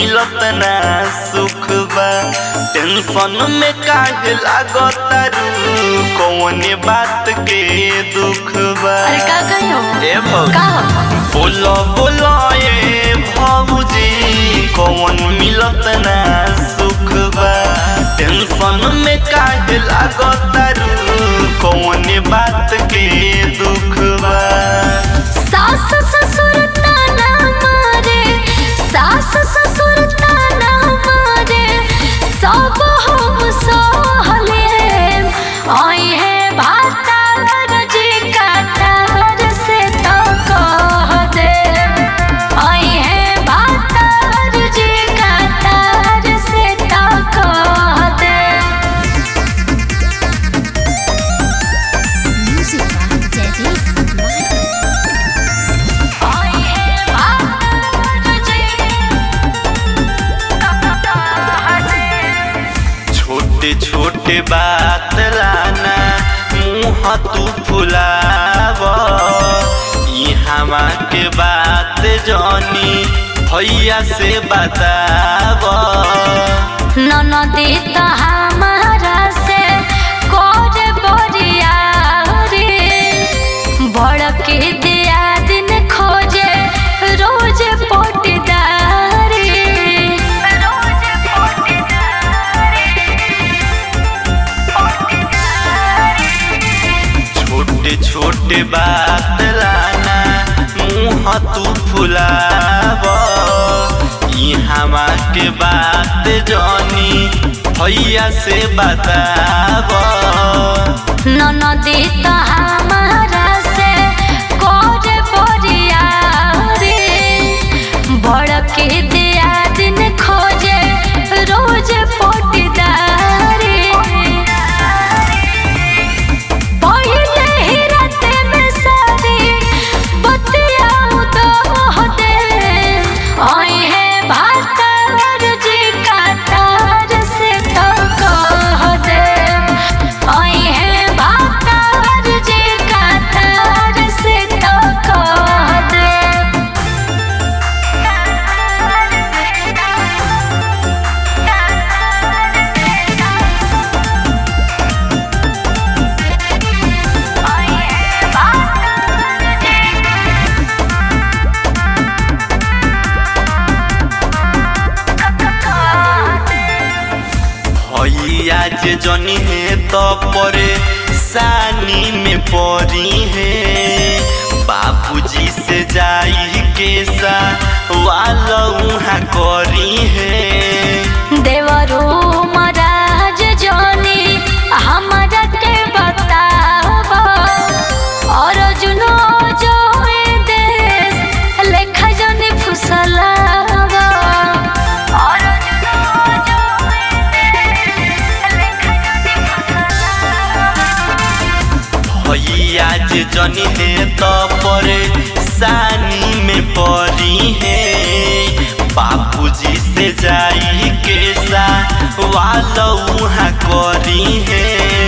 मिलत ना सुख बा। टेंशन में काहे लागतारू कौने बात के दुख बा। अरे का कहियो ए भौजी का बोलो बोलो ए भौजी कौन मिलत ना सुख बा। टेंशन में काहे लागतारू कौने बात के दुख बा। सास ससुर ताना मारे, सास ससुर ताना मारे, सब हम सहले आई है भातार जी काटार से तो कह दे। आई है भातार जी काटार से तो कह दे। Music by Daddy's छोटे छोटे बात लाना मुँह तू फुलाव। इहाँ के बात जानी भैया से बताव। ननदी तो हमारा से कोरे बोरिया रे, बड़के दिया दिन खोजे रोज पोटीदारी। छोटे छोटे बात लाना मुँह तू फुलाव। इहाँ के बात जानी भैया से बताव। ननदी तो हमारा से कोरे बोरिया रे, बड़के दिया दिन खोजे रोज पोटीदारी। पहिले ही राते में सारी बतियाऊ तो दे। आई है भातार जी काटार से तो कह दे। आई है भातार जी काटार से तो कह दे। भैया जे जनी है तो परे सानी में परी है। बाबूजी से जाई के सा वाला उहाँ करी है। देवरू महाराज जोनी हमारा के बतावा, और जुनो जो देश लेखा जोनी फुसलावा। और जुनो जो देश लेखा जोनी फुसलावा। भैया जे जनी है तो परे सानी में परी है। बाबूजी से जाई के सा वाला उहाँ करी है।